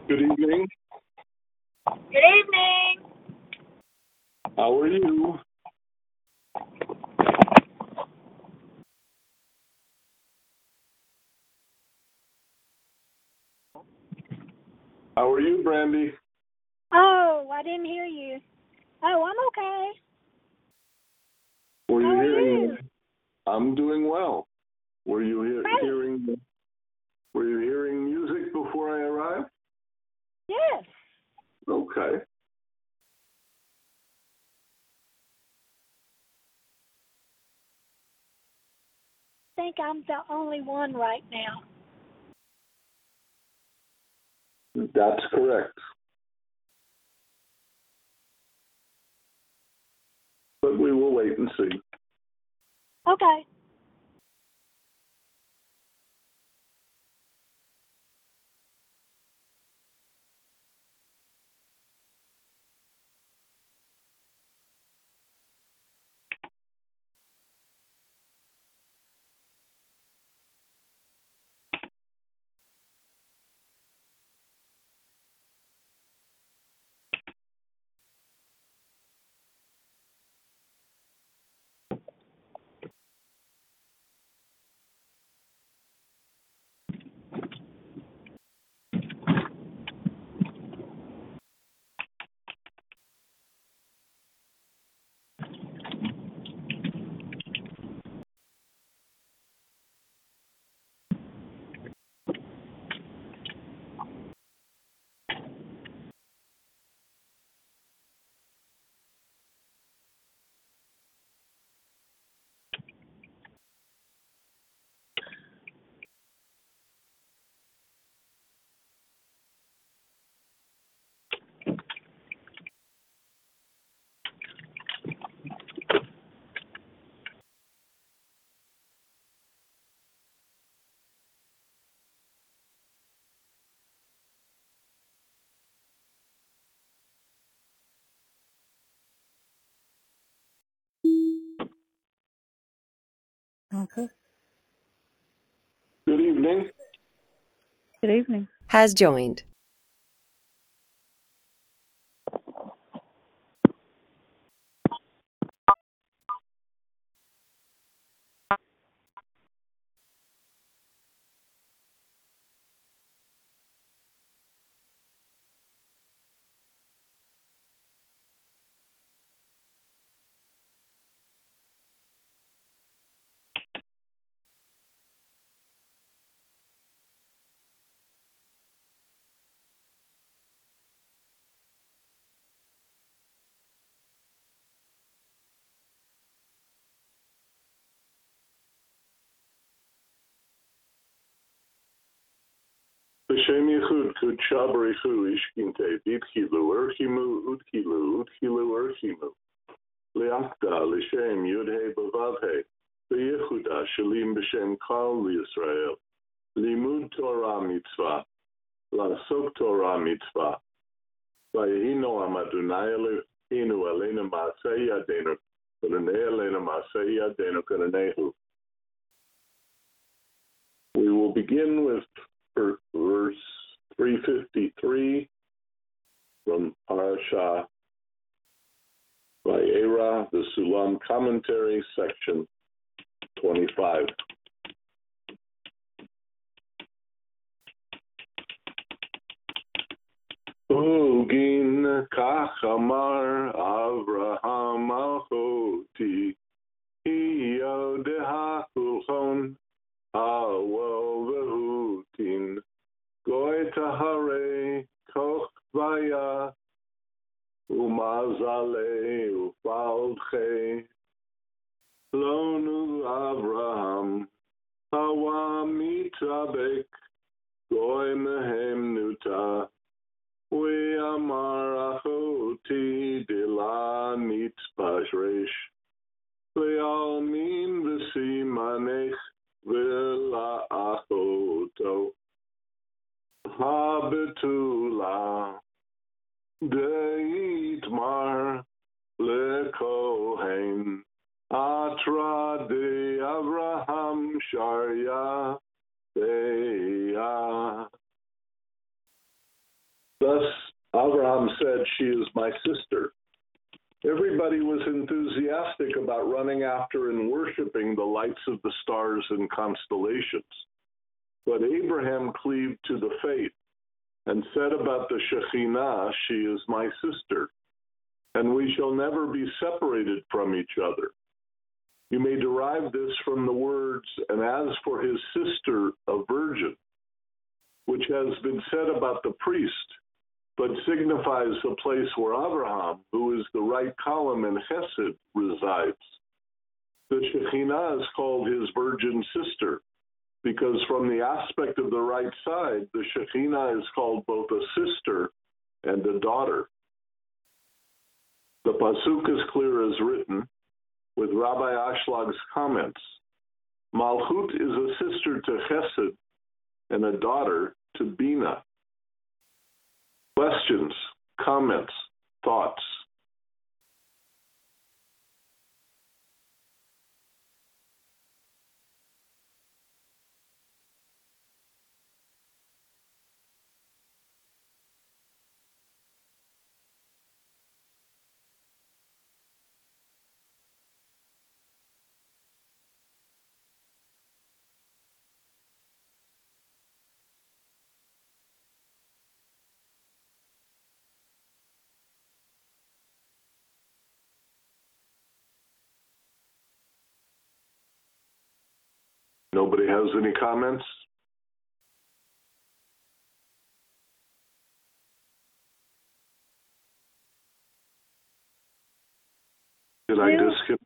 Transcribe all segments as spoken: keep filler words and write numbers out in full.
Good evening. Good evening. How are you? How are you, Brandy? Oh, I didn't hear you. Oh, I'm okay. Were you How are hearing? you? I'm doing well. Were you hear, Great. hearing? Were you hearing music before I arrived? Yes. Okay. I think I'm the only one right now. That's correct. But we will wait and see. Okay. Okay. Good evening. Good evening. Has joined. B'Shem Yechud Kudsha B'Richu Ishkinte Ditchilu Urchimu Udkilu Udkilu Urchimu Liakda L'Shem Yudhe Bavavhe B'Yechuda Shalim B'Shem Kal Yisrael Limud Torah Mitzvah Lasok Torah Mitzvah Vayihino Amadunai Elohinu Elena Maaseh Yadenu Kananei Elena Maaseh Yadenu Kananehu. We will begin with verse three fifty-three from Parashah Vayera, the Sulam Commentary, section twenty-five. Ugin kachamar Avraham alchoti Iyodeha kulchon awol vehutin goy tahare koch vaya umazale ufaldche lonu Avraham hawa mitabek goy mehem nuta we amar achoti de la mitzpashresh ve'al min v'simanech ve'la achoto habetula deitmar lekohen atra de Avraham sharya beya. Thus, Abraham said, "She is my sister." Everybody was enthusiastic about running after and worshiping the lights of the stars and constellations. But Abraham cleaved to the faith and said about the Shekhinah, "She is my sister, and we shall never be separated from each other." You may derive this from the words, "and as for his sister, a virgin," which has been said about the priest, but signifies the place where Abraham, who is the right column in Chesed, resides. The Shekhinah is called his virgin sister, because from the aspect of the right side, the Shekhinah is called both a sister and a daughter. The Pasuk is clear as written, with Rabbi Ashlag's comments. Malchut is a sister to Chesed and a daughter to Bina. Questions, comments, thoughts? Nobody has any comments? Did I Well, disconnect?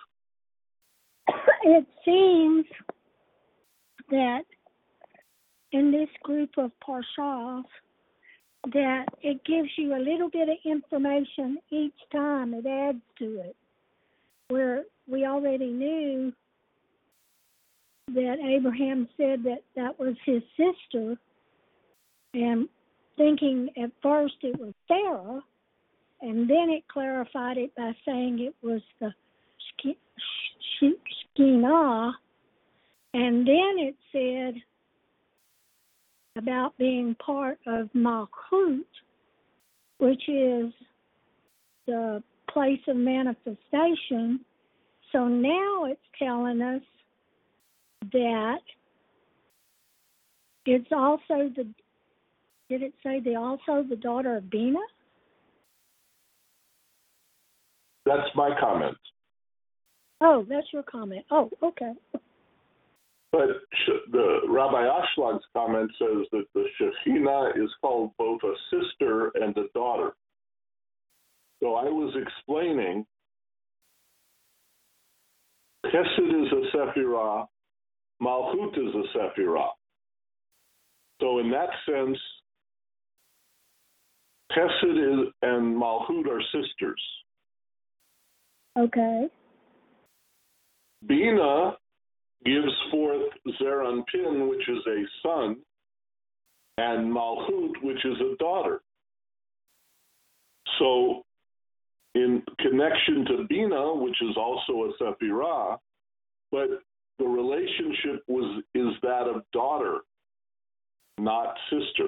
It seems that in this group of parshas, that it gives you a little bit of information each time. It adds to it, where we already knew that Abraham said that that was his sister, and thinking at first it was Sarah, and then it clarified it by saying it was the Shekhinah, and then it said about being part of Malchut, which is the place of manifestation. So now it's telling us that it's also the, did it say the also the daughter of Bina? That's my comment. Oh, that's your comment. Oh, okay. But the Rabbi Ashlag's comment says that the Shekhinah is called both a sister and a daughter. So I was explaining, Chesed is a Sephirah, Malchut is a Sephirah. So in that sense, Chesed is, and Malchut are sisters. Okay. Bina gives forth Zeranpin, which is a son, and Malchut, which is a daughter. So in connection to Bina, which is also a Sephirah, but the relationship was is that of daughter, not sister.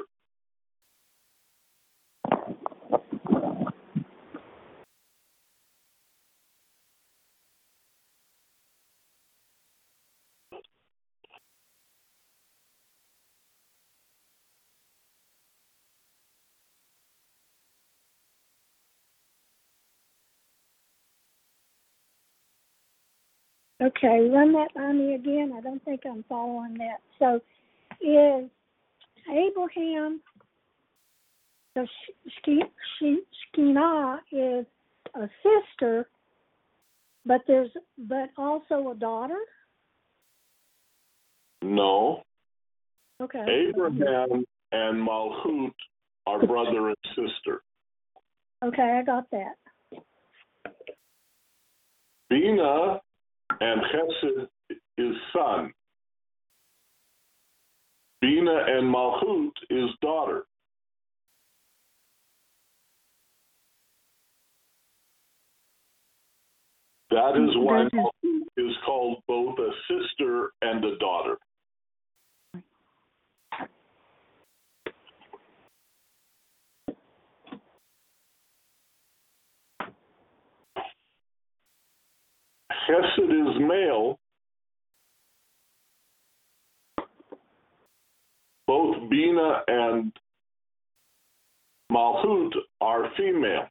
Okay, run that by me again. I don't think I'm following that. So is Abraham, the Shekhinah is a sister, but there's but also a daughter? No. Okay. Abraham and Malchut are brother and sister. Okay, I got that. Bina and Chesed is son. Bina and Malchut is daughter. That is why Malchut is called both a sister and a daughter. Bina and Malhut are female.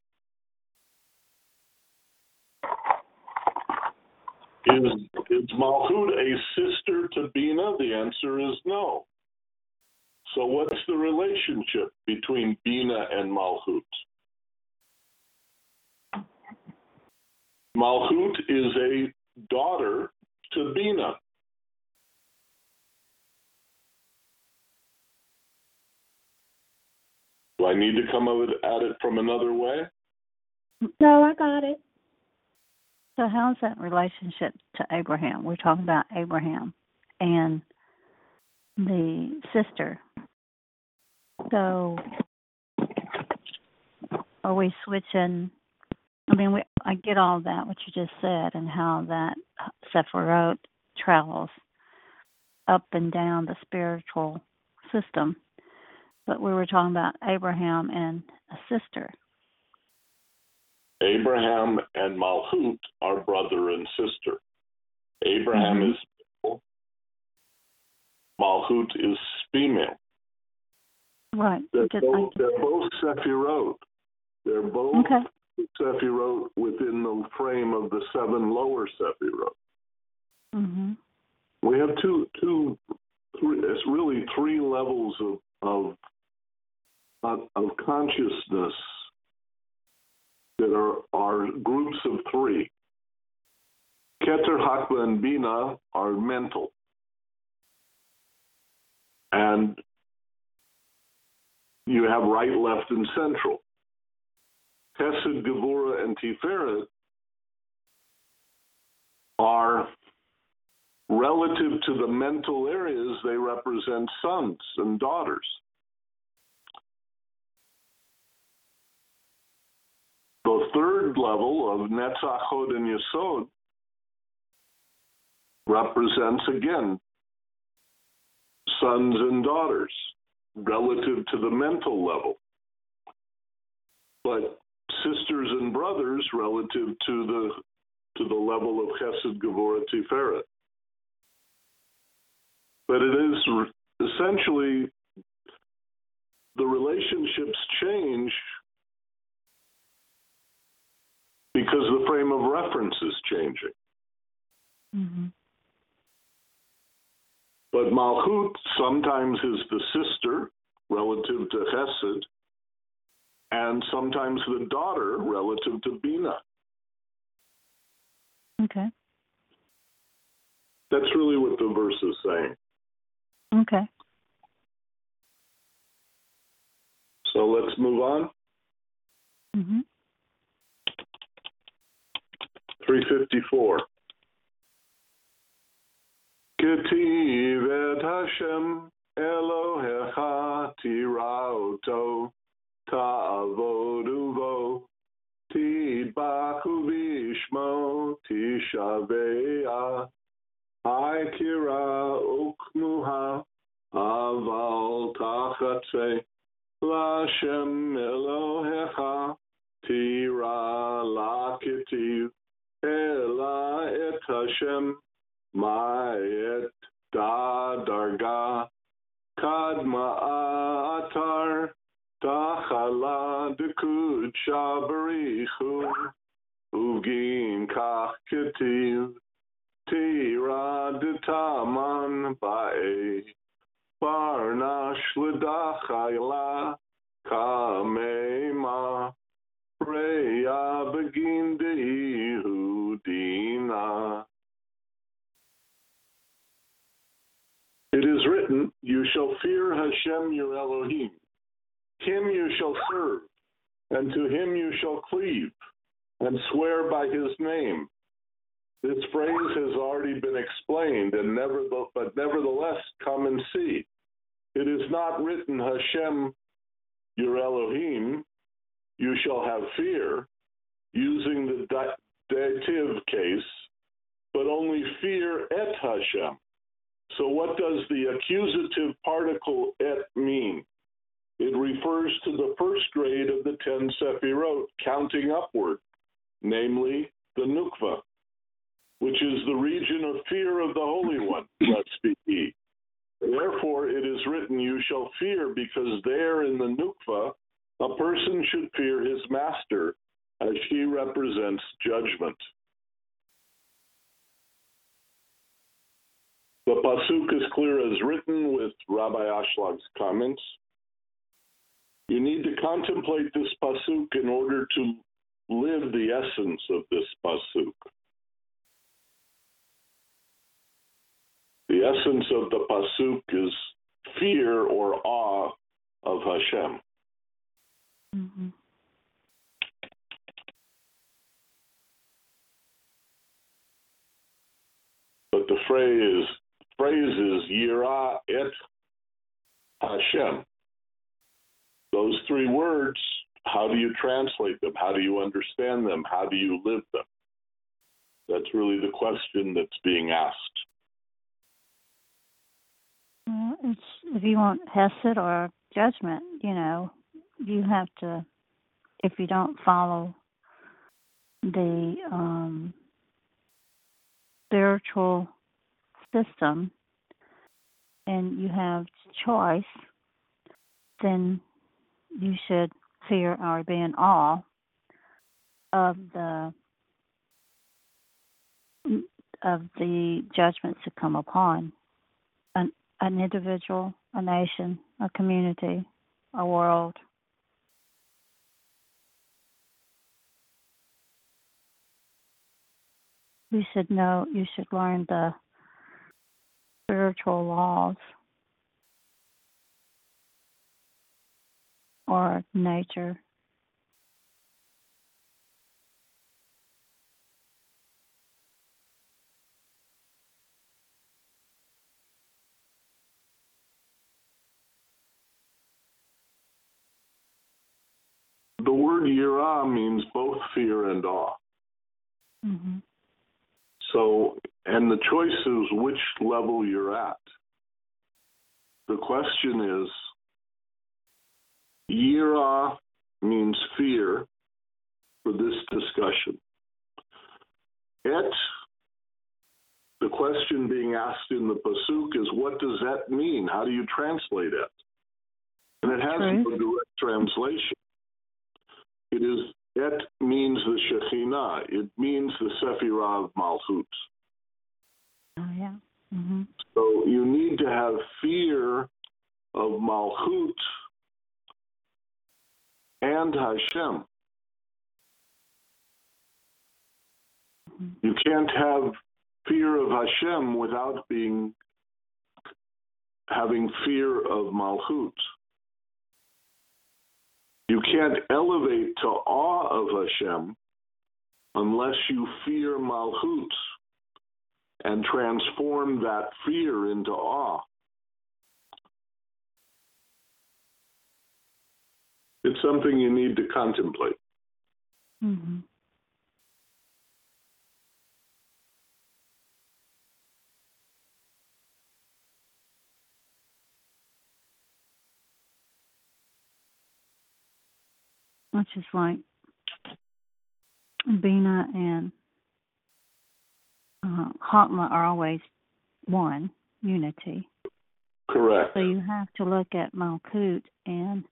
Is, is Malhut a sister to Bina? The answer is no. So what's the relationship between Bina and Malhut? Malhut is a daughter to Bina. Do I need to come at it from another way? No, I got it. So how's that relationship to Abraham? We're talking about Abraham and the sister. So are we switching? I mean, we, I get all that, what you just said, and how that Sephirot travels up and down the spiritual system. But we were talking about Abraham and a sister. Abraham and Malhut are brother and sister. Abraham mm-hmm. is male. Malhut is female. Right. They're, Just, both, they're both Sephirot. They're both okay. Sephirot within the frame of the seven lower Sephirot. Mm-hmm. We have two, two, three. It's really three levels of of of, of consciousness that are, are groups of three. Keter, Hakba, and Bina are mental. And you have right, left, and central. Chesed, Gevurah, and Tiferet are relative to the mental areas, they represent sons and daughters. The third level of Netzach, Hod, and Yesod represents, again, sons and daughters relative to the mental level. But sisters and brothers relative to the to the level of Chesed, Gevurah, Tiferet. But it is essentially the relationships change because the frame of reference is changing. Mm-hmm. But Malhut sometimes is the sister relative to Chesed, and sometimes the daughter relative to Bina. Okay. That's really what the verse is saying. Okay. So let's move on. Mm-hmm. three fifty-four. Ketiv et Hashem Elohecha tirauto ta'avodu vo tidbachu vishmo tishaveya Haikira ukmuha aval tachatse Lashem Elohecha tira laketiv Ela et Hashem ma'et da darga kadma atar tachala dekud shabarichu ugin kach ketiv tira detaman ba'e barnash l'dachayla kamema reya begin de'ihu dina. It is written, you shall fear Hashem your Elohim. Him you shall serve, and to him you shall cleave, and swear by his name. This phrase has already been explained, and never, but nevertheless, come and see. It is not written, Hashem your Elohim, you shall have fear, using the dative case, but only fear et Hashem. So what does the accusative particle et mean? It refers to the first grade of the ten Sephirot, counting upward, namely the Nukva, which is the region of fear of the Holy One, blessed be He. Therefore, it is written, you shall fear, because there in the Nukva, a person should fear his master, as she represents judgment. The pasuk is clear as written with Rabbi Ashlag's comments. You need to contemplate this pasuk in order to live the essence of this pasuk. The essence of the pasuk is fear or awe of Hashem. Mm-hmm. But the phrase, phrase is Yira et Hashem. Those three words, how do you translate them? How do you understand them? How do you live them? That's really the question that's being asked. Well, it's, if you want hesed or judgment, you know, you have to, if you don't follow the um, spiritual system and you have choice, then you should fear or be in awe of the of the judgments that come upon an, an individual, a nation, a community, a world. You should know, you should learn the spiritual laws or nature. The word yirah means both fear and awe. Mm-hmm. So, and the choice is which level you're at. The question is, yirah means fear for this discussion. Et, the question being asked in the pasuk is, what does that mean? How do you translate it? And it has True. no direct translation. It is, et means the Shekhinah. It means the Sephirah of Malchut. Oh, yeah. Mm-hmm. So you need to have fear of Malchut and Hashem. Mm-hmm. You can't have fear of Hashem without being having fear of Malchut. You can't elevate to awe of Hashem unless you fear Malchut and transform that fear into awe. It's something you need to contemplate. Mm-hmm. Which is like Bina and uh, Chokmah are always one, unity. Correct. So you have to look at Malkut and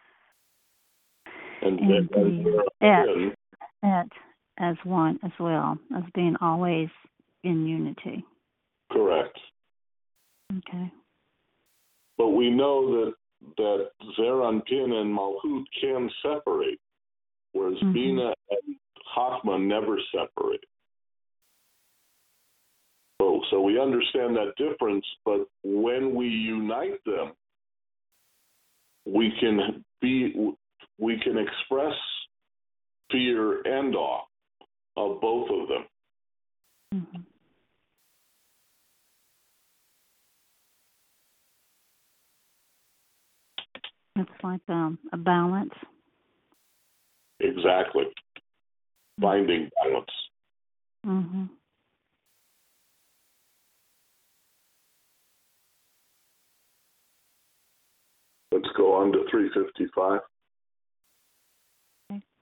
And, and and, the and, et, et as one as well, as being always in unity. correct. Okay. But we know that that Zeranpin and Malchut can separate, whereas Mm-hmm. Bina and Chokmah never separate. So, so we understand that difference, but when we unite them, we can be, we can express fear and awe of both of them. Mm-hmm. It's like um, a balance. Exactly. Finding balance. Mm-hmm. Let's go on to three fifty-five. Okay.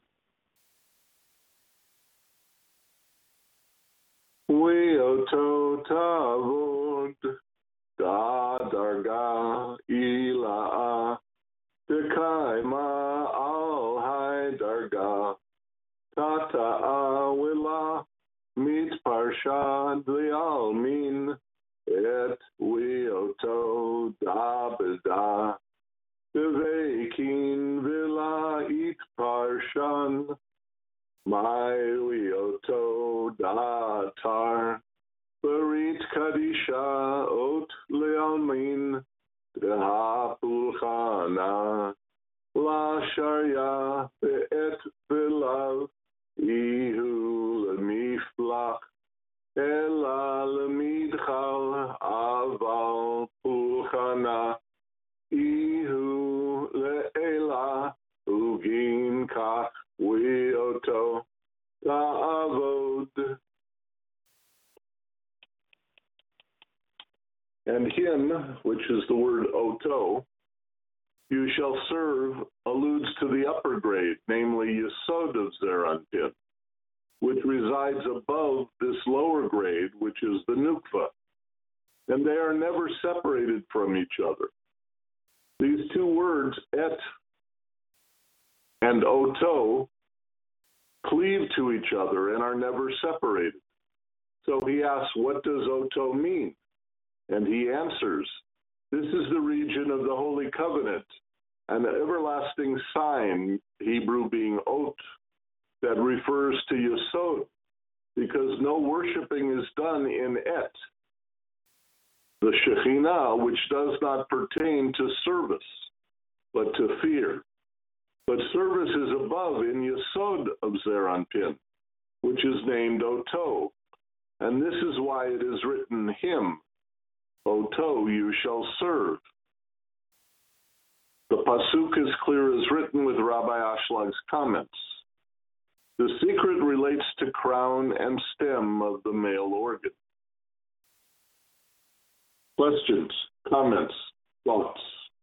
We oto tavod da darga ila'a dekaima al hai darga tata'a wila mit parshad li'almin et wioto da beda devekin vila it parshan my wioto da tar Barit Kadisha Ot Lealmin Deha Pulchana La Sharia Be'et Velav Ihu Lemiflach Ela Lemidchal Aval Pulchana Ihu Le'ela Ugin Kach Wioto Ta'avod. And him, which is the word oto, you shall serve, alludes to the upper grade, namely Yesod of Zeir Anpin, which resides above this lower grade, which is the Nukva. And they are never separated from each other. These two words, et and oto, cleave to each other and are never separated. So he asks, what does oto mean? And he answers, this is the region of the Holy Covenant, an everlasting sign, Hebrew being ot, that refers to Yesod, because no worshiping is done in et, the Shekhinah, which does not pertain to service, but to fear. But service is above in Yesod of Zeir Anpin, which is named Oto, and this is why it is written him, Oto you shall serve. The pasuk is clear as written with Rabbi Ashlag's comments. The secret relates to crown and stem of the male organ. Questions, comments, thoughts?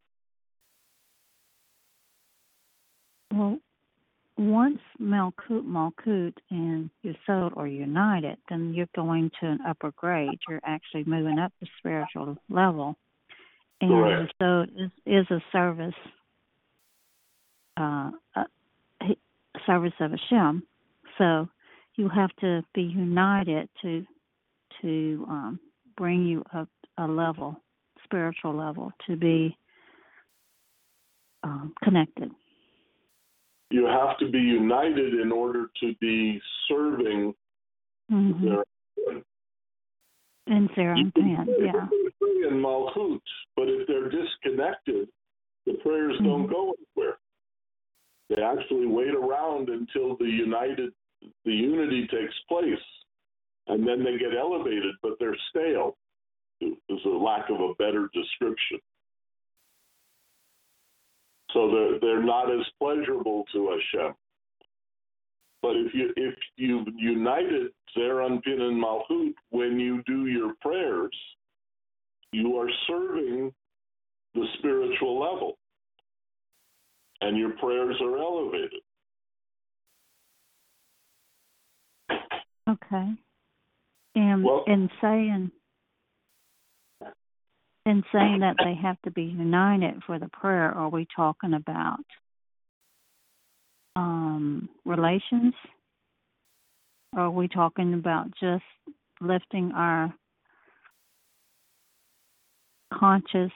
Well, once Malkut, Malkut and Yesod are united, then you're going to an upper grade. You're actually moving up the spiritual level. And Correct. Yesod is, is a service, uh, a, a service of Hashem. So you have to be united to to um, bring you up a level, spiritual level, to be um, connected. You have to be united in order to be serving Mm-hmm. their In Zeir Anpin, yeah. in Malchut, but if they're disconnected, the prayers mm-hmm. don't go anywhere. They actually wait around until the united, the unity takes place, and then they get elevated, but they're stale. Is a lack of a better description. So they're, they're not as pleasurable to Hashem. But if you if you've united Zeir Anpin and Malchut, when you do your prayers, you are serving the spiritual level, and your prayers are elevated. Okay. And Well, in saying in saying that they have to be united for the prayer, are we talking about um, relations? Or are we talking about just lifting our conscious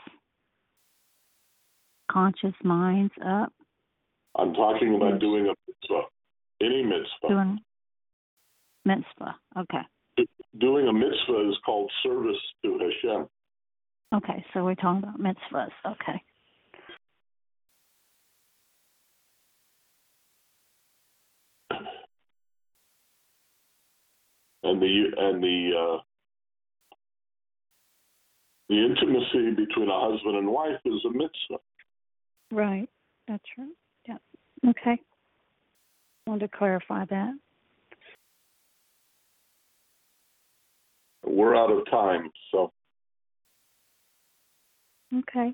conscious minds up? I'm talking about yes. doing a mitzvah, any mitzvah. Doing mitzvah, okay. Doing a mitzvah is called service to Hashem. Okay, so we're talking about mitzvahs, okay. And the and the uh, the intimacy between a husband and wife is a mitzvah. Right, that's right. Yeah. Okay. I wanted to clarify that. We're out of time, so. Okay.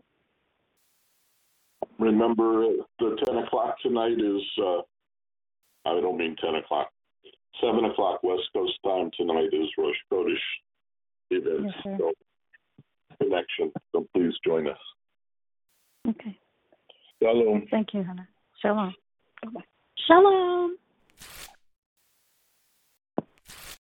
Remember, the ten o'clock tonight is, uh, I don't mean ten o'clock, seven o'clock West Coast time tonight is Rosh Chodesh event. Yes, sir. So, connection, so please join us. Okay. Shalom. Thank you, Hannah. Shalom. Shalom.